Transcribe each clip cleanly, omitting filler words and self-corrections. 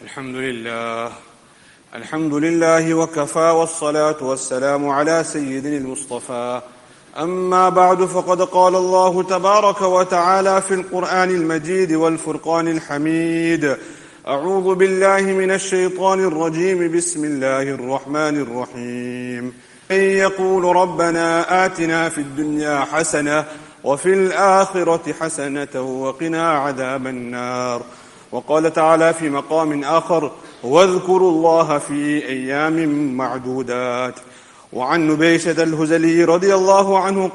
الحمد لله وكفى والصلاة والسلام على سيدنا المصطفى. أما بعد، فقد قال الله تبارك وتعالى في القرآن المجيد والفرقان الحميد: أعوذ بالله من الشيطان الرجيم، بسم الله الرحمن الرحيم. من يقول ربنا آتنا في الدنيا حسنة وفي الآخرة حسنة وقنا عذاب النار. وقال تعالى في مقام آخر: واذكروا الله في أيام معدودات. وعن نبيشة الهزلي رضي الله عنه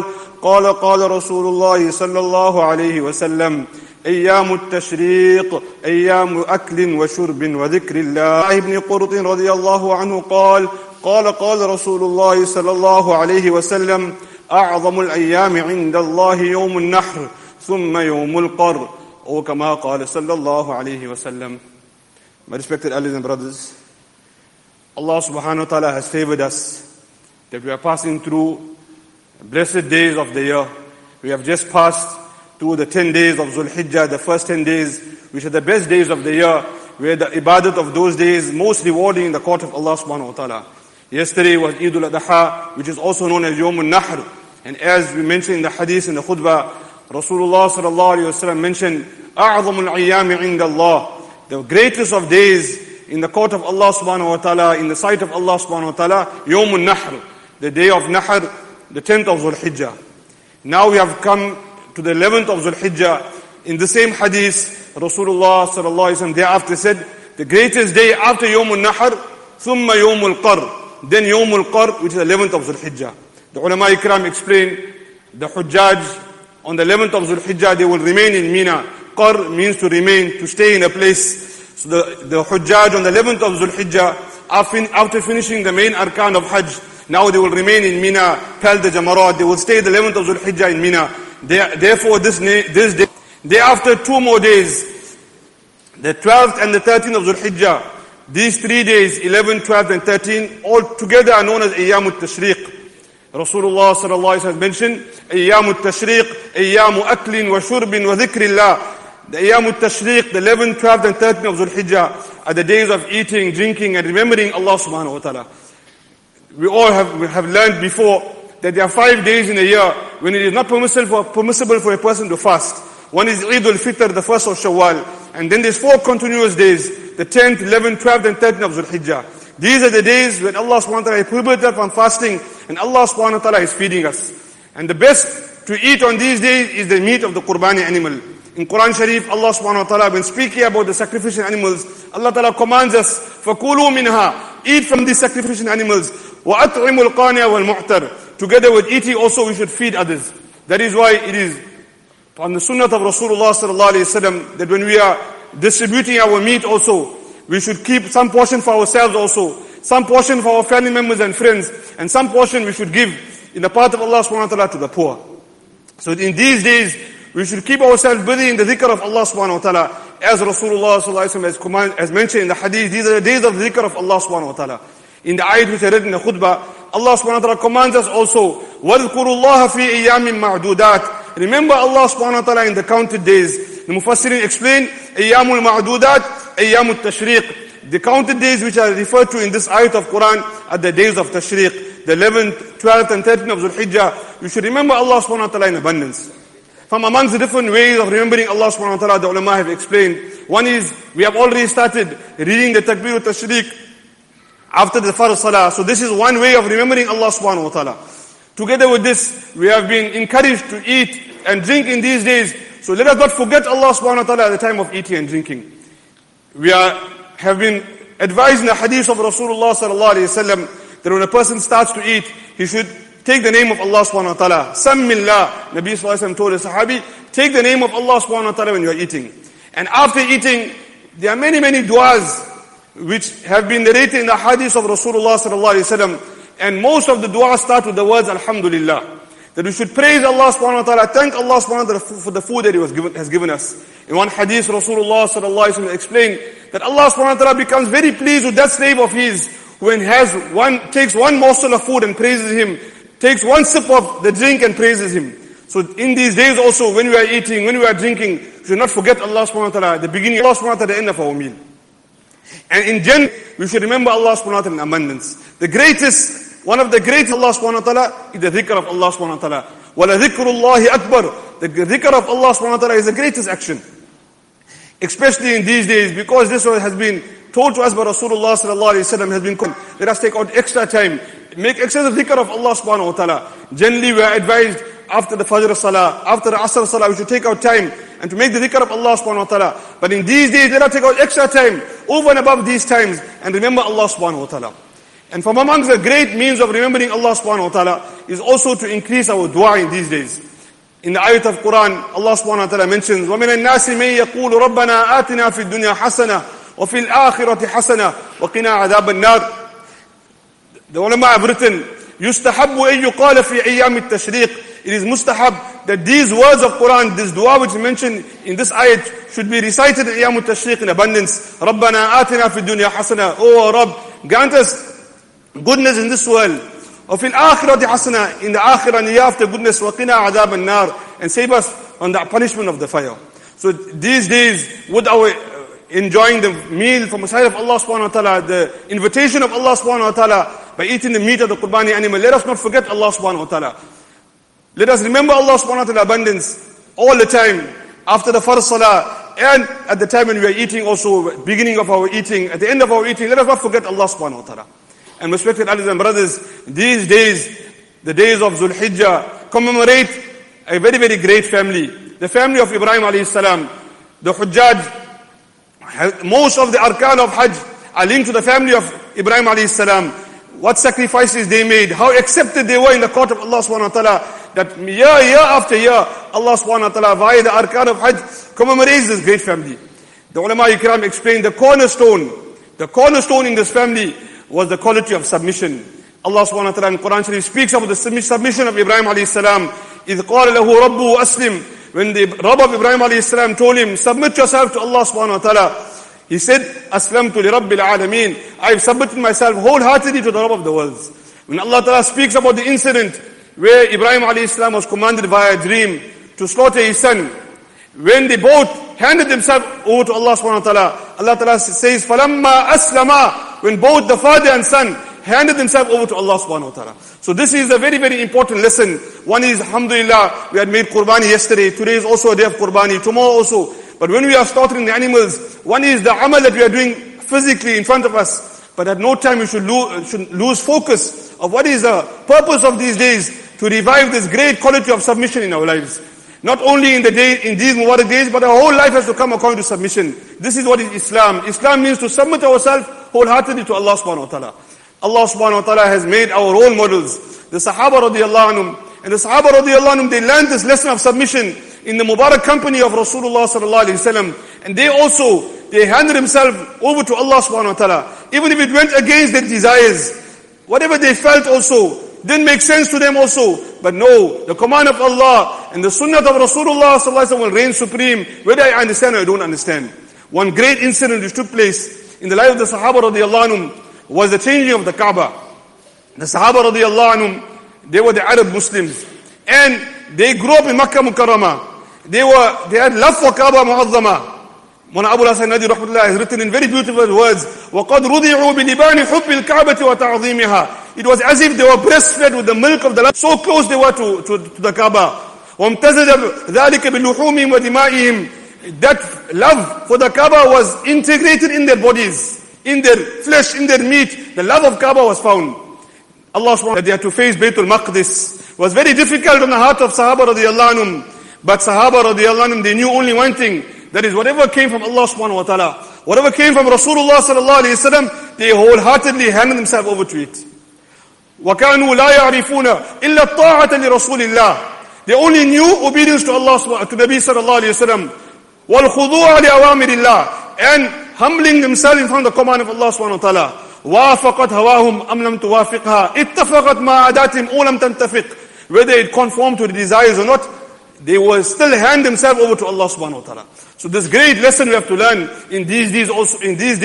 قال رسول الله صلى الله عليه وسلم: أيام التشريق أيام أكل وشرب وذكر الله. ابن قرط رضي الله عنه قال رسول الله صلى الله عليه وسلم: أعظم الأيام عند الله يوم النحر ثم يوم القر. Or كما قال صلى الله عليه وسلم. My respected elders and brothers, Allah subhanahu wa ta'ala has favored us that we are passing through blessed days of the year. We have just passed through the 10 days of Dhul Hijjah, the first 10 days, which are the best days of the year, where the ibadat of those days most rewarding in the court of Allah subhanahu wa ta'ala. Yesterday was Eid al-Adha, which is also known as Yawm al-Nahr. And as we mentioned in the hadith in the khutbah, Rasulullah sallallahu alayhi wa sallam mentioned, أَعْظَمُ الْأَيَّامِ عِنْدَ اللَّهِ, the greatest of days in the court of Allah subhanahu wa ta'ala, in the sight of Allah subhanahu wa ta'ala, Yawm al-Nahr, the day of Nahr, the 10th of Dhul Hijjah. Now we have come to the 11th of Dhul Hijjah. In the same hadith, Rasulullah sallallahu alayhi wa sallam thereafter said, the greatest day after Yawm al-Nahr, ثُمَّ يَوْمُ الْقَرْ, then Yawm al-Qar, which is the 11th of Dhul Hijjah. The ulama ikram explained, the Hujjaj on the 11th of Dhul Hijjah, they will remain in Mina. Qar means to remain, to stay in a place. So the Hujjaj on the 11th of Dhul Hijjah, after finishing the main arkan of Hajj, now they will remain in Mina, pelt the Jamarat, they will stay the 11th of Dhul Hijjah in Mina. Therefore this day, thereafter 2 more days, the 12th and the 13th of Dhul Hijjah, these 3 days, 11, 12 and 13, all together are known as Ayyam al-Tashriq. Rasulullah sallallahu alaihi wasallam mentioned, Ayyam al-Tashriq, Ayyam aklin wa shurbin wa dhikrillah. The Ayyam al-Tashriq, the 11th, 12th and 13th of Dhul Hijjah are the days of eating, drinking and remembering Allah subhanahu wa ta'ala. We all have learned before that there are 5 days in a year when it is not permissible for a person to fast. One is Eid al-Fitr, the 1st of Shawwal. And then there's 4 continuous days, the 10th, 11th, 12th and 13th of Dhul Hijjah. These are the days when Allah subhanahu wa ta'ala is prohibited from fasting and Allah subhanahu wa ta'ala is feeding us. And the best to eat on these days is the meat of the Qurbani animal. In Quran Sharif, Allah subhanahu wa ta'ala, when speaking about the sacrificial animals, Allah ta'ala commands us, فَكُولُوا مِنْهَا, eat from these sacrificial animals. وَأَطْعِمُوا الْقَانِيَ وَالْمُعْتَرِ, together with eating also we should feed others. That is why it is on the sunnah of Rasulullah sallallahu alayhi wa sallam that when we are distributing our meat also, we should keep some portion for ourselves also, some portion for our family members and friends, and some portion we should give in the path of Allah subhanahu wa ta'ala to the poor. So in these days, we should keep ourselves busy in the dhikr of Allah subhanahu wa ta'ala. As Rasulullah sallallahu alayhi wa sallam has mentioned in the hadith, these are the days of the dhikr of Allah subhanahu wa ta'ala. In the ayat which I read in the khutbah, Allah subhanahu wa ta'ala commands us also, وَاذْكُرُوا اللَّهَ فِي أَيَّامٍ مَعْدُودَاتٍ, remember Allah subhanahu wa ta'ala in the counted days. The Mufassirin explain, Ayyamul Ma'dudat, Ayyamul Tashriq. The counted days which are referred to in this ayat of Quran are the days of Tashriq. The 11th, 12th and 13th of Dhul Hijjah. We should remember Allah subhanahu wa ta'ala in abundance. From amongst the different ways of remembering Allah subhanahu wa ta'ala, the ulama have explained. One is, we have already started reading the Takbir al-Tashriq after the Farz Salah. So this is one way of remembering Allah subhanahu wa ta'ala. Together with this, we have been encouraged to eat and drink in these days. So let us not forget Allah subhanahu wa ta'ala at the time of eating and drinking. We have been advised in the hadith of Rasulullah sallallahu alayhi wa sallam that when a person starts to eat, he should take the name of Allah subhanahu wa ta'ala. Sammillah, Nabi sallallahu alayhi wa sallam told a sahabi, take the name of Allah subhanahu wa ta'ala when you are eating. And after eating, there are many, many du'as which have been narrated in the hadith of Rasulullah sallallahu alayhi wa sallam. And most of the du'as start with the words, Alhamdulillah. That we should praise Allah subhanahu wa ta'ala, thank Allah subhanahu wa ta'ala for the food that He has given us. In one hadith, Rasulullah sallallahu alayhi wa sallam explained that Allah subhanahu wa ta'ala becomes very pleased with that slave of His when takes one morsel of food and praises Him, takes one sip of the drink and praises Him. So in these days also, when we are eating, when we are drinking, we should not forget Allah subhanahu wa ta'ala at the beginning, Allah subhanahu wa ta'ala at the end of our meal. And in general, we should remember Allah subhanahu wa ta'ala in abundance. One of the greatest Allah subhanahu wa ta'ala is the dhikr of Allah subhanahu wa ta'ala. وَلَذِكْرُ اللَّهِ أَكْبَرُ. The dhikr of Allah subhanahu wa ta'ala is the greatest action. Especially in these days, because this has been told to us by Rasulullah sallallahu alayhi wa sallam, has been called. Let us take out extra time. Make extra dhikr of Allah subhanahu wa ta'ala. Generally, we are advised after the Fajr Salah, after the Asr Salah, we should take out time and to make the dhikr of Allah subhanahu wa ta'ala. But in these days, let us take out extra time over and above these times and remember Allah subhanahu wa ta'ala. And from amongst the great means of remembering Allah subhanahu wa ta'ala is also to increase our dua in these days. In the ayat of Quran, Allah subhanahu wa ta'ala mentions, وَمِنَ النَّاسِ مَن يَقُولُ رَبَّنَا آتِنَا فِي الدُّنْيَا حَسَنَةً وَفِي الْآخِرَةِ حَسَنَةً وَقِنَا عَذَابَ النَّارِ. The ulama have written, يُسْتَحَبُّ أَن يُقَالَ فِي أَيَّامِ التَّشْرِيقِ. It is mustahab that these words of Quran, this dua which is mentioned in this ayat, should be recited in Ayyam al-Tashriq in abundance. رَبَّنَا آتِنَا فِي الدُّنْيا حَسَنَةً. Oh Rabb, grant us goodness in this world. وَفِي الْآخِرَةِ حَسَنَةً. In the akhirah and hereafter goodness. وَقِنَا عَذَابَ النَّارِ. And save us on the punishment of the fire. So these days, with our enjoying the meal from the side of Allah subhanahu wa ta'ala, the invitation of Allah subhanahu wa ta'ala, by eating the meat of the Qurbani animal, let us not forget Allah subhanahu wa ta'ala. Let us remember Allah subhanahu wa ta'ala abundance all the time, after the Farz Salah, and at the time when we are eating also, beginning of our eating, at the end of our eating, let us not forget Allah subhanahu wa ta'ala. And respected brothers and brothers, these days, the days of Dhul Hijjah, commemorate a very, very great family. The family of Ibrahim alayhi salam. The Hujjaj, most of the arkan of Hajj are linked to the family of Ibrahim alayhi salam. What sacrifices they made, how accepted they were in the court of Allah subhanahu wa ta'ala, that year after year, Allah subhanahu wa ta'ala via the arkan of Hajj commemorates this great family. The ulama ikram explained the cornerstone in this family was the quality of submission. Allah subhanahu wa ta'ala in Quran Sharif speaks about the submission of Ibrahim alayhi salam. إِذْ قَالَ لَهُ رَبُّهُ أَسْلِمْ. When the Rabb of Ibrahim alayhi salam told him, submit yourself to Allah subhanahu wa ta'ala, he said, أَسْلَمْتُ لِرَبِّ الْعَالَمِينَ. I have submitted myself wholeheartedly to the Rabb of the worlds. When Allah ta'ala speaks about the incident where Ibrahim alayhi salam was commanded via a dream to slaughter his son, when they both handed themselves over to Allah subhanahu wa ta'ala, Allah ta'ala says, فَلَمَّا أَسْلَمَا. When both the father and son handed themselves over to Allah subhanahu wa ta'ala. So this is a very, very important lesson. One is, alhamdulillah, we had made Qurbani yesterday. Today is also a day of Qurbani. Tomorrow also. But when we are slaughtering the animals, one is the amal that we are doing physically in front of us. But at no time we should lose focus of what is the purpose of these days, to revive this great quality of submission in our lives. Not only in these Mubarak days, but our whole life has to come according to submission. This is what is Islam. Islam means to submit ourselves wholeheartedly to Allah subhanahu wa ta'ala. Allah subhanahu wa ta'ala has made our role models. The Sahaba radiallahu anhum. And the Sahaba radiallahu anhum, they learned this lesson of submission in the Mubarak company of Rasulullah sallallahu alayhi wa sallam. And they handed themselves over to Allah subhanahu wa ta'ala. Even if it went against their desires, whatever they felt also, didn't make sense to them also. But no, the command of Allah and the sunnah of Rasulullah sallallahu alayhi wa sallam will reign supreme, whether I understand or I don't understand. One great incident which took place in the life of the Sahaba radiallahu anhum was the changing of the Kaaba. The Sahaba radiallahu anhum, they were the Arab Muslims. And they grew up in Makkah Mukarramah. They had love for Kaaba Mu'azzama. Mawlana Abul Hasan Nadi rahmatullah has written in very beautiful words, وَقَدْ رُضِعُوا بِلِبَانِ حُبِّ الْكَعْبَةِ وَتَعْظِيمِهَا. It was as if they were breastfed with the milk of the land. So close they were to the Kaaba. وَامْتَزَجَ ذَلِكَ بِلُحُومِهِمْ وَدِمَائِهِمْ. That love for the Kaaba was integrated in their bodies, in their flesh, in their meat. The love of Kaaba was found. Allah subhanahu wa ta'ala, that they had to face Baytul Maqdis was very difficult on the heart of Sahaba radiallahu anhum. But Sahaba radiallahu anhum, they knew only one thing. That is, whatever came from Allah subhanahu wa ta'ala, whatever came from Rasulullah sallallahu alayhi wa sallam, they wholeheartedly handed themselves over to it. وَكَانُوا لَا يَعْرِفُونَ إِلَّا الطَّاعَةَ لِرَسُولِ اللَّهِ. They only knew obedience to Allah, to Nabi sallallahu alayhi wa sallam. وَالْخُضُوعَ لِأَوَامِرِ اللَّهِ. And humbling themselves in front of the command of Allah subhanahu wa ta'ala. وَافَقَتْ هَوَاهُمْ أَمْ لَمْ تُوَافِقْهَا اتَّفَقَتْ مَا عَدَاتِهِمْ أَوْ لَمْ تَنْتَفِقْ. Whether it conformed to the desires or not, they will still hand themselves over to Allah subhanahu wa ta'ala. So this great lesson we have to learn in these days also,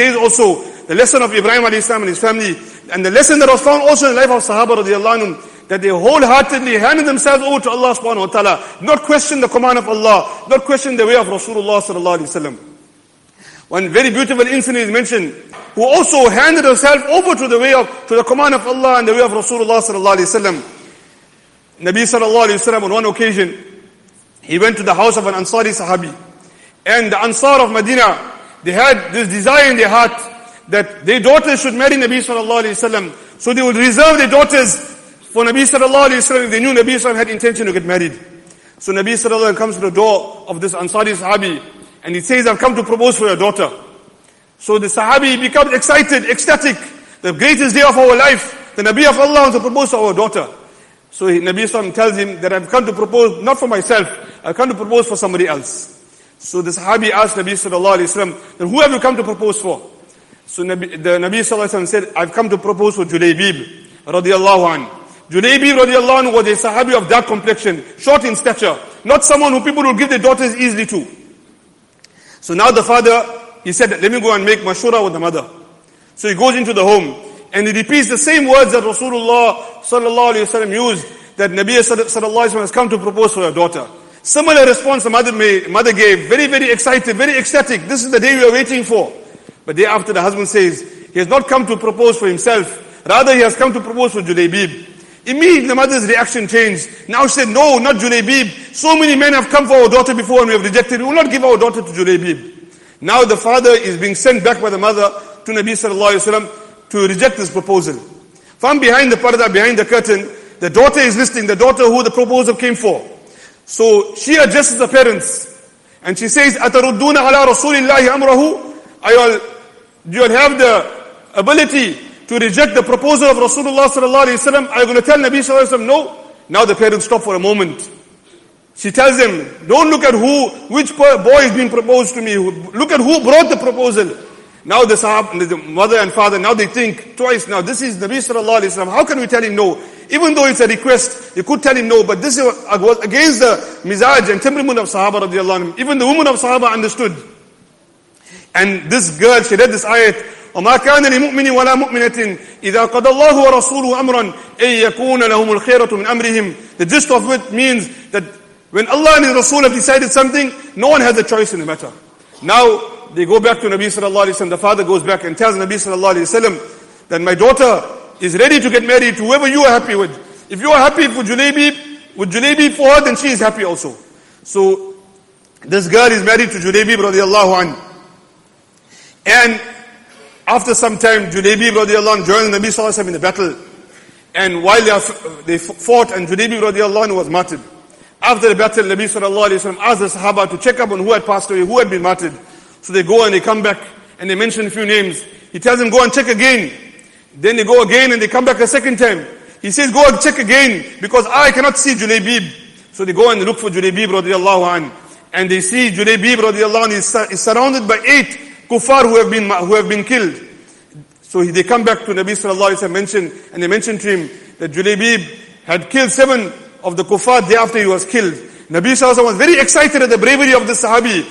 the lesson of Ibrahim alayhi salam and his family, and the lesson that was found also in the life of Sahaba radiallahu anhum, that they wholeheartedly handed themselves over to Allah subhanahu wa ta'ala, not question the command of Allah, not question the way of Rasulullah sallallahu alayhi wa sallam. One very beautiful incident is mentioned, who also handed herself over to the command of Allah and the way of Rasulullah sallallahu alaihi wasallam. Nabi sallallahu alaihi wasallam on one occasion, he went to the house of an Ansari Sahabi. And the Ansar of Medina, they had this desire in their heart that their daughters should marry Nabi sallallahu alaihi wasallam. So they would reserve their daughters for Nabi sallallahu alaihi wasallam if they knew Nabi sallallahu alaihi wasallam had intention to get married. So Nabi sallallahu alaihi wasallam comes to the door of this Ansari Sahabi and he says, I've come to propose for your daughter. So the Sahabi becomes excited, ecstatic. The greatest day of our life, the Nabi of Allah wants to propose to our daughter. So Nabi sallallahu alaihi wasallam tells him that I've come to propose not for myself, I've come to propose for somebody else. So the Sahabi asked Nabi sallallahu alaihi wasallam, then who have you come to propose for? So the Nabi sallallahu alaihi wasallam said, I've come to propose for Julaybib radiyallahu anhu. Julaybib radiyallahu anhu was a Sahabi of dark complexion, short in stature, not someone who people will give their daughters easily to. So now the father, he said, let me go and make mashura with the mother. So he goes into the home and he repeats the same words that Rasulullah sallallahu alaihi wasallam used, that Nabi sallallahu alaihi wasallam has come to propose for your daughter. Similar response the mother gave, very, very excited, very ecstatic. This is the day we are waiting for. But day after, the husband says, he has not come to propose for himself. Rather, he has come to propose for Julaybib. Immediately, the mother's reaction changed. Now she said, no, not Julaybib. So many men have come for our daughter before and we have rejected. We will not give our daughter to Julaybib. Now the father is being sent back by the mother to Nabi sallallahu alaihi wasallam to reject this proposal. From behind the parda, behind the curtain, the daughter is listening, the daughter who the proposal came for. So she addresses the parents and she says, أَتَرُدُّونَ عَلَىٰ رَسُولِ اللَّهِ أَمْرَهُ? Do you all have the ability to reject the proposal of Rasulullah sallallahu alaihi wasallam? Are you going to tell Nabi sallallahu alaihi wasallam no? Now the parents stop for a moment. She tells them, don't look at which boy is being proposed to me. Look at who brought the proposal. Now the mother and father, now they think twice. Now this is Nabi sallallahu alaihi wasallam. How can we tell him no? Even though it's a request, you could tell him no. But this was against the mizaj and temperament of Sahaba radiyallahu anhum. Even the women of Sahaba understood. And this girl, she read this ayat, وَمَا كَانَ لِمُؤْمِنٍ وَلَا مُؤْمِنَةٍ إِذَا قَضَى اللَّهُ وَرَسُولُهُ أَمْرًا أَن يَكُونَ لَهُمُ الْخِيرَةُ مِنْ أَمْرِهِمْ. The gist of it means that when Allah and His Rasul have decided something, no one has a choice in the matter. Now, they go back to Nabi sallallahu alaihi wasallam. The father goes back and tells Nabi sallallahu alaihi wasallam that my daughter is ready to get married to whoever you are happy with. If you are happy for Julaybib, with Julaybib for her, then she is happy also. So, this girl is married to Julaybib radiallahu anhu. And after some time, Julaybib radiallahu anhu joined Nabi sallallahu alaihi wasallam in the battle. And while they fought, and Julaybib radiallahu anhu was martyred. After the battle, Nabi sallallahu alaihi wasallam asked the Sahaba to check up on who had passed away, who had been martyred. So they go and they come back and they mention a few names. He tells them, go and check again. Then they go again and they come back a second time. He says, go and check again because I cannot see Julaybib. So they go and look for Julaybib radiallahu anhu. And they see Julaybib radiallahu anhu is surrounded by 8 kuffar who have been killed. So they come back to Nabi sallallahu alaihi wasallam and they mention to him that Julaybib had killed 7 of the kuffar day after he was killed. Nabi sallallahu alaihi wasallam was very excited at the bravery of this Sahabi.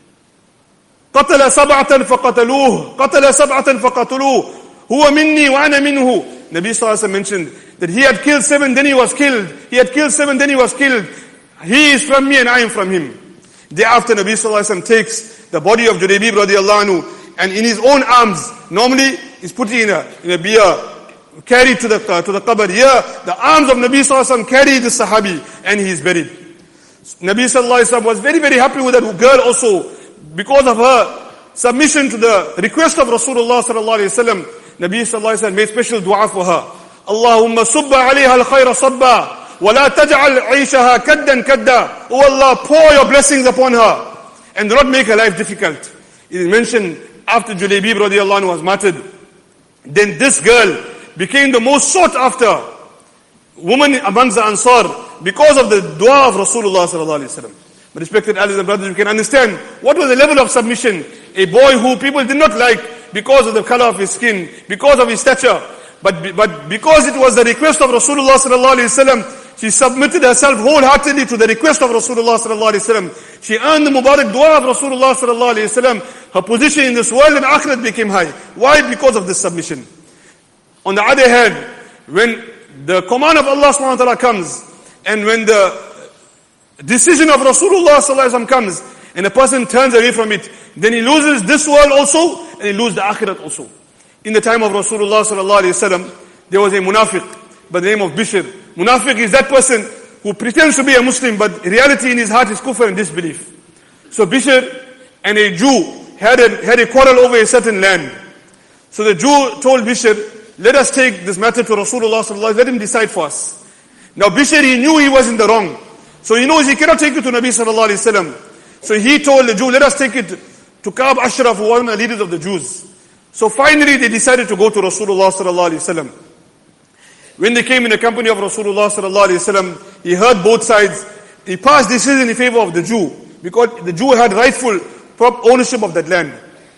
قتل سبعة فقتلوه قتل سبعة فقتلوه هو مني وأنا منه. Nabi sallallahu alaihi wasallam mentioned that he had killed 7, then he was killed. He had killed 7, then he was killed. He is from me and I am from him. Thereafter, Nabi sallallahu alaihi wasallam takes the body of Julaybib radiallahu anhu and in his own arms, normally he's put in a beer, carried to the qabr. Here, the arms of Nabi sallallahu alaihi wasallam carry the Sahabi and he is buried. Nabi sallallahu alaihi wasallam was very, very happy with that girl also. Because of her submission to the request of Rasulullah sallallahu alaihi wasallam, Nabi sallallahu alaihi wasallam made special dua for her. Allahumma subba alayha al-khayra sabba, wa la taj'al 'ayshaha kaddan kadda. Oh Allah, pour your blessings upon her and do not make her life difficult. It is mentioned after Julaybib radiallahu anhu was martyred, then this girl became the most sought after woman amongst the Ansar because of the dua of Rasulullah sallallahu alaihi wasallam. But respected elders and brothers, you can understand what was the level of submission. A boy who people did not like because of the color of his skin, because of his stature, but because it was the request of Rasulullah sallallahu alaihi wasallam, she submitted herself wholeheartedly to the request of Rasulullah sallallahu alaihi wasallam. She earned the Mubarak dua of Rasulullah sallallahu alaihi wasallam. Her position in this world and akhirat became high. Why? Because of this submission. On the other hand, when the command of Allah subhanahu wa ta'ala comes, and when the decision of Rasulullah sallallahu alaihi wasallam comes, and a person turns away from it, then he loses this world also, and he loses the akhirat also. In the time of Rasulullah sallallahu alaihi wasallam, there was a munafiq by the name of Bishr. Munafiq is that person who pretends to be a Muslim, but reality in his heart is kufr and disbelief. So Bishr and a Jew had a quarrel over a certain land. So the Jew told Bishr, let us take this matter to Rasulullah sallallahu alaihi wasallam, let him decide for us. Now Bishr, he knew he was in the wrong. So he knows he cannot take it to Nabi sallallahu alaihi wasallam. So he told the Jew, let us take it to Ka'b Ashraf, who was one of the leaders of the Jews. So finally they decided to go to Rasulullah sallallahu alaihi wasallam. When they came in the company of Rasulullah sallallahu alaihi wasallam, he heard both sides. He passed decision in favor of the Jew, because the Jew had rightful ownership of that land.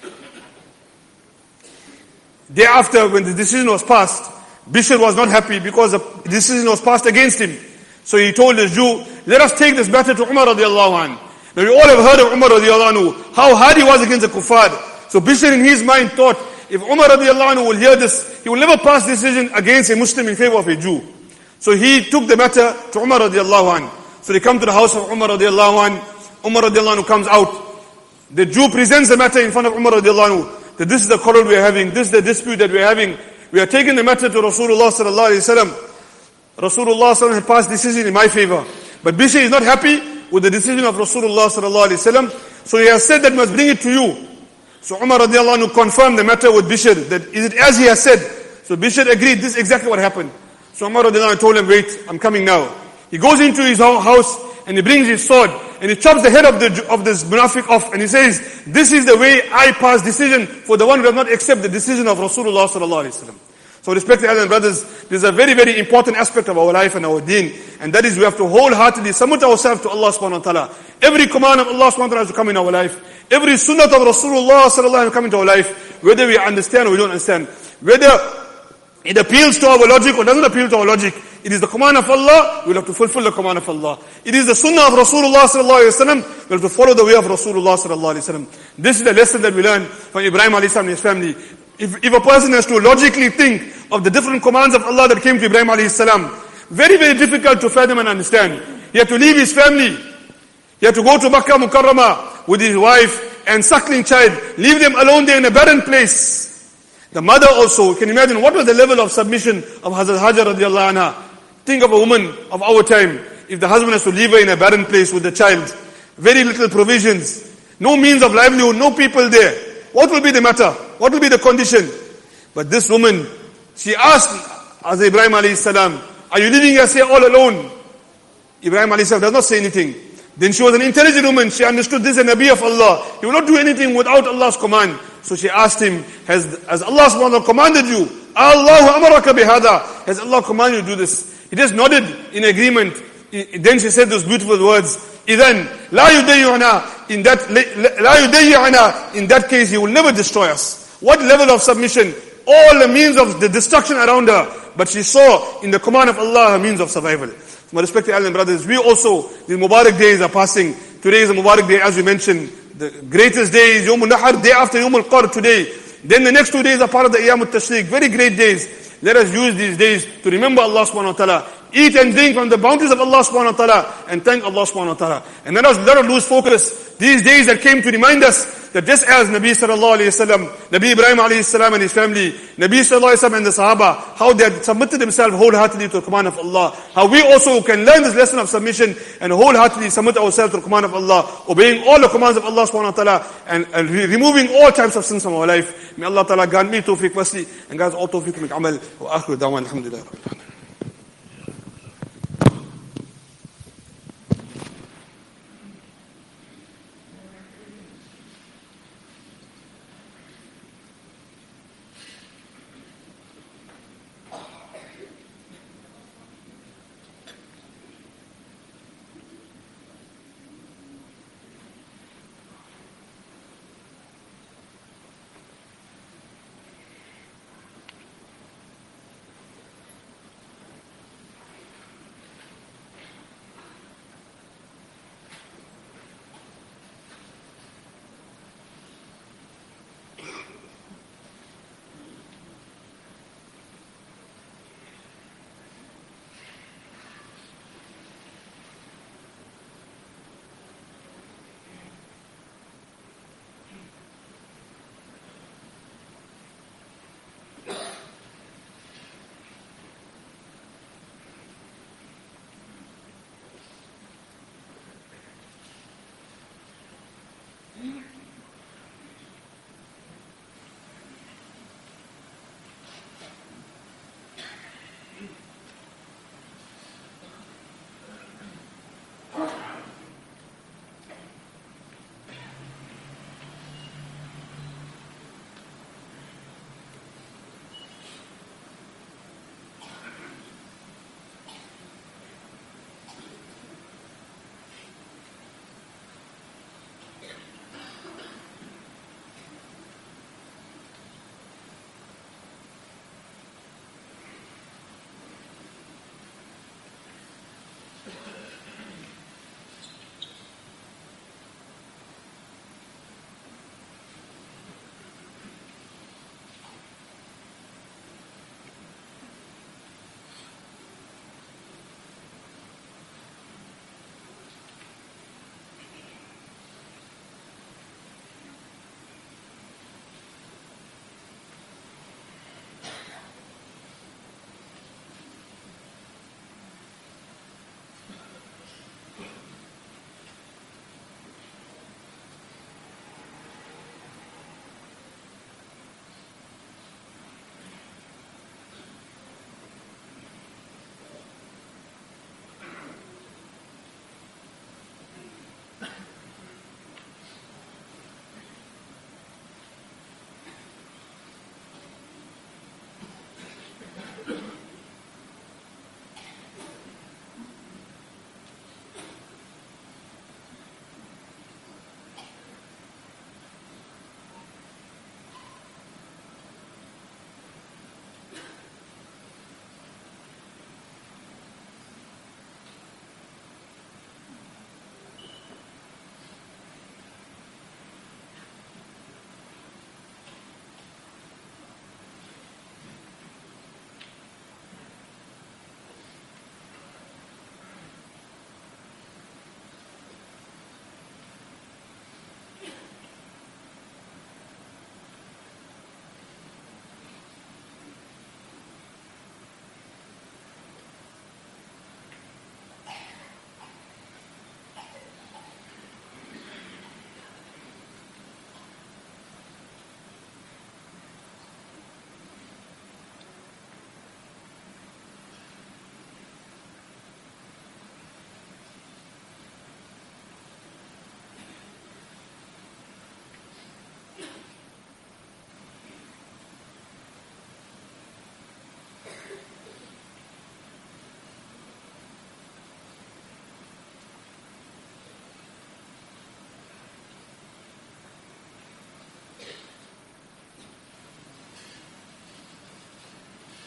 Thereafter, when the decision was passed, Bishr was not happy because the decision was passed against him. So he told the Jew, let us take this matter to Umar radiallahu anhu. Now we all have heard of Umar radiallahu anhu, how hard he was against the kuffar. So Bishr in his mind thought, if Umar radiallahu anhu will hear this, he will never pass decision against a Muslim in favor of a Jew. So he took the matter to Umar radiallahu anhu. So they come to the house of Umar radiallahu anhu. Umar radiallahu anhu comes out. The Jew presents the matter in front of Umar radiallahu anhu, that this is the quarrel we are having, this is the dispute that we are having. We are taking the matter to Rasulullah sallallahu alaihi wasallam. Rasulullah sallallahu alaihi wasallam had passed decision in my favor. But Bishr is not happy with the decision of Rasulullah sallallahu alaihi wasallam. So he has said that he must bring it to you. So Umar radiallahu anhu confirmed the matter with Bishr, that is it as he has said. So Bishr agreed, this is exactly what happened. So Umar radiallahu anhu told him, wait, I'm coming now. He goes into his house and he brings his sword and he chops the head of this munafiq off, and he says, this is the way I pass decision for the one who does not accept the decision of Rasulullah sallallahu alaihi wasallam. So respected elders and brothers, this is a very, very important aspect of our life and our deen, and that is we have to wholeheartedly submit ourselves to Allah subhanahu wa ta'ala. Every command of Allah subhanahu wa ta'ala has to come in our life. Every sunnah of Rasulullah sallallahu alaihi wasallam come into our life, whether we understand or we don't understand. Whether it appeals to our logic or doesn't appeal to our logic. It is the command of Allah, we'll have to fulfill the command of Allah. It is the sunnah of Rasulullah sallallahu alaihi wasallam, we'll have to follow the way of Rasulullah sallallahu alaihi wasallam. This is the lesson that we learn from Ibrahim alayhi salam and his family. If a person has to logically think of the different commands of Allah that came to Ibrahim alayhi salam, very, very difficult to fathom and understand. He had to leave his family. He had to go to Makkah Mukarramah with his wife and suckling child, leave them alone there in a barren place. The mother also, can you imagine what was the level of submission of Hazrat Hajar radiallahu anha? Think of a woman of our time, if the husband has to leave her in a barren place with the child, very little provisions, no means of livelihood, no people there. What will be the matter? What will be the condition? But this woman, she asked Hazrat Ibrahim alayhi salam, are you leaving us here all alone? Ibrahim alayhi salam does not say anything. Then she was an intelligent woman. She understood this is a Nabi of Allah. He will not do anything without Allah's command. So she asked him, has Allah subhanahu wa ta'ala commanded you? Allahu amaraka bihada. Has Allah commanded you to do this? He just nodded in agreement. Then she said those beautiful words. Idhan, la yudayyana. In that case, He will never destroy us. What level of submission? All the means of the destruction around her. But she saw in the command of Allah a means of survival. My respected elders and brothers, we also, the Mubarak days are passing. Today is a Mubarak day, as we mentioned. The greatest day is Yawm al-Nahar, day after Yawm al-Qadr today. Then the next 2 days are part of the Ayyam al-Tashriq, very great days. Let us use these days to remember Allah subhanahu wa ta'ala. Eat and drink from the bounties of Allah subhanahu wa ta'ala and thank Allah subhanahu wa ta'ala. And let us not lose focus. These days that came to remind us that just as Nabi sallallahu alayhi wasallam, Nabi Ibrahim alayhi salam and his family, Nabi sallallahu alayhi wasallam and the Sahaba, how they had submitted themselves wholeheartedly to the command of Allah, how we also can learn this lesson of submission and wholeheartedly submit ourselves to the command of Allah, obeying all the commands of Allah subhanahu wa ta'ala and removing all types of sins from our life. May Allah ta'ala grant me tawfiq firstly and grant all tawfiq min amal wa akhiru da'wan alhamdulillah.